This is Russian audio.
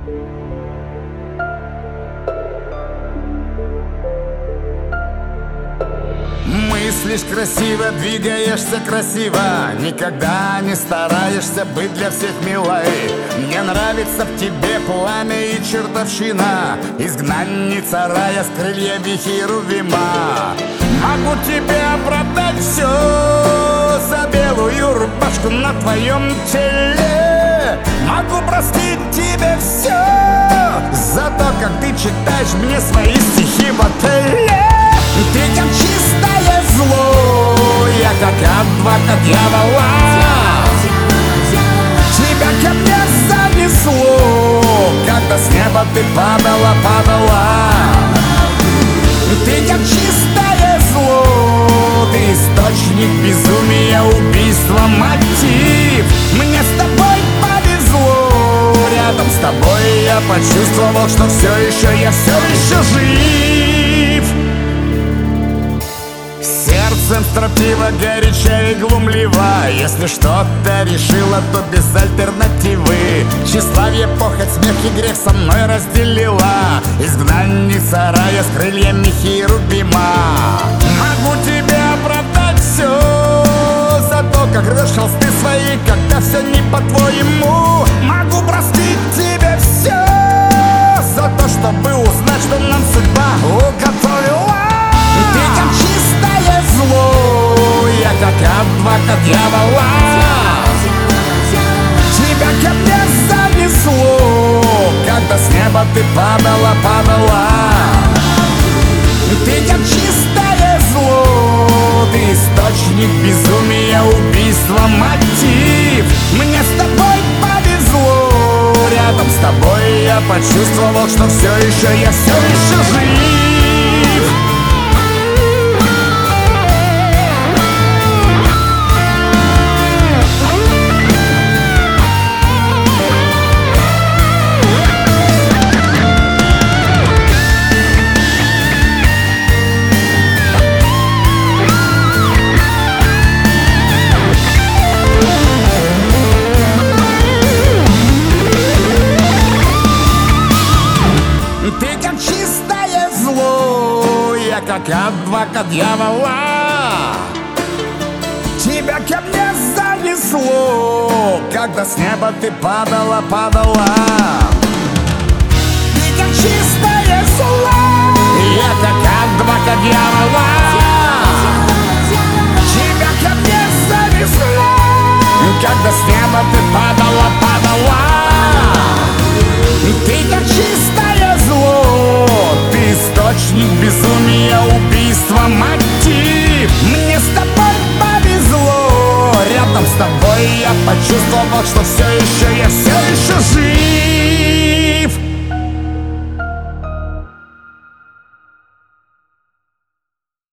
Мыслишь красиво, двигаешься красиво, никогда не стараешься быть для всех милой. Мне нравится в тебе пламя и чертовщина, изгнанница рая с крыльями херувима. Могу тебе оправдать все за белую рубашку на твоем теле. Могу простить тебе все за то, как ты читаешь мне свои стихи в отеле. Ты как чистое зло, я как адвокат дьявола. Тебя ко мне занесло, когда с неба ты падала, падала. Ты как чистое зло, ты источник безумия, убийства, мотив. Мне с тобой повезло, рядом с тобой я почувствовал, что я все еще жив. Сердцем строптиво, горяча и глумлива. Если что-то решила, то без альтернативы. Тщеславие, похоть, смех и грех со мной разделила. Изгнанница рая с крыльями херувима. Могу тебе оправдать все за то, как рвешь холсты свои, когда все не по-твоему. Могу простить тебе все за то, чтобы узнать, что нам судьба уготовила. Ты как чистое зло, я как адвокат дьявола. Тебя ко мне занесло, когда с неба ты падала, падала. Ты как чистое зло, ты источник безумия, убийства, мотив. Мне с тобой повезло, рядом с тобой я почувствовал, что я все еще жив. Ты как чистое зло, я как адвокат дьявола. Тебя ко мне занесло, когда с неба ты падала, падала. Ты как чистое зло, я как адвокат дьявола. Тебя ко мне занесло, когда с неба ты падала, падала. Ты как чистое зло, ты источник безумия, убийства, мотив. Мне с тобой повезло, рядом с тобой я почувствовал, что я все